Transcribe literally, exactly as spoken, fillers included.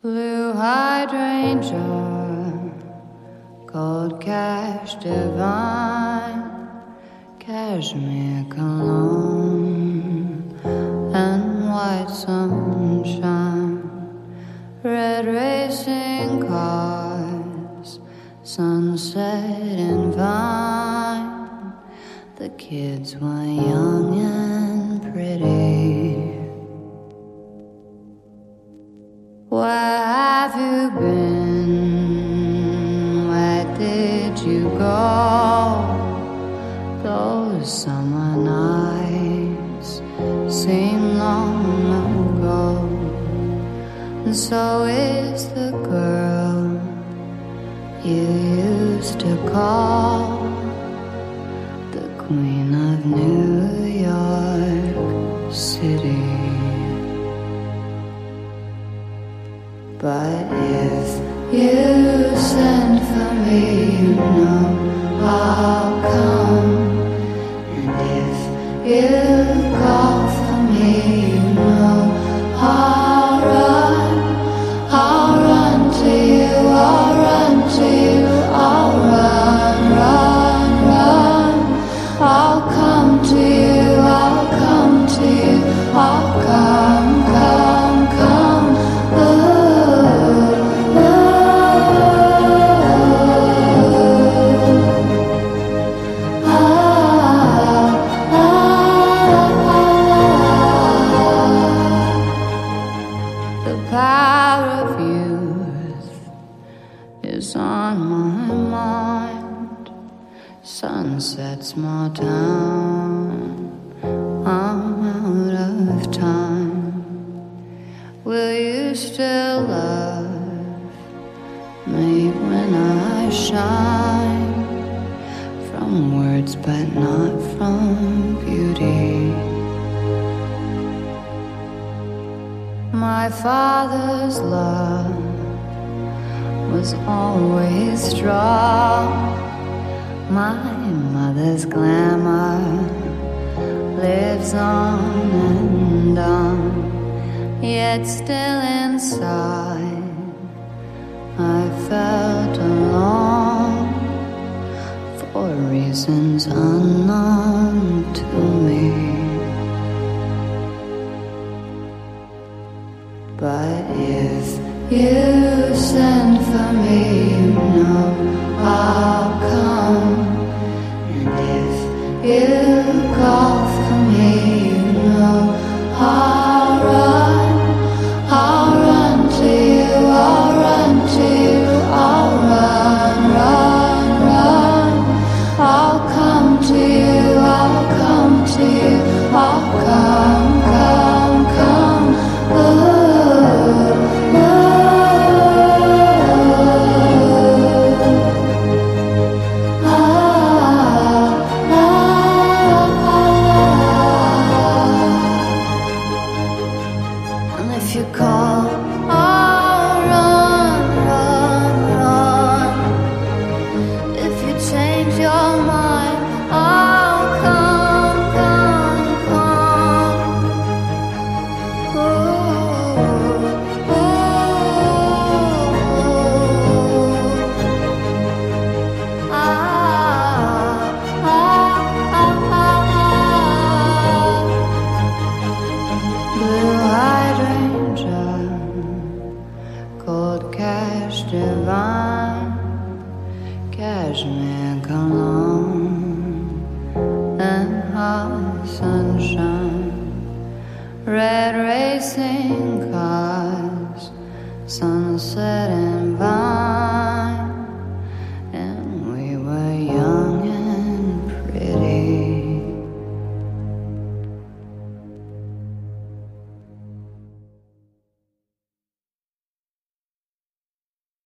Blue hydrangea, gold cash divine, cashmere cologne, and white sunshine, red racing cars, sunset and vine. The kids were young and pretty. Where have you been? Where did you go? Those summer nights seem long ago. And so is the girl you used to call the Queen of New York City. But if you send for me, you know I'll come. And if you call for me, you know I'll run. I'll run to you, I'll run to you, I'll run, run, run. I'll come to you, I'll come to you, I'll come, come, come. Ooh. On my mind, sunset, small town, I'm out of time. Will you still love me when I shine? From words but not from beauty. My father's love was always strong. My mother's glamour lives on and on. Yet still inside I felt alone for reasons unknown to me. But if you send for me, you know I'll come. And if you call for me, you know I'll run. I'll run to you, I'll run to you, I'll run, run, run. I'll come to you, I'll come to you, I'll come, come, come. Ooh. Divine, cashmere cologne, and hot sunshine, red racing cars, sunset and vine.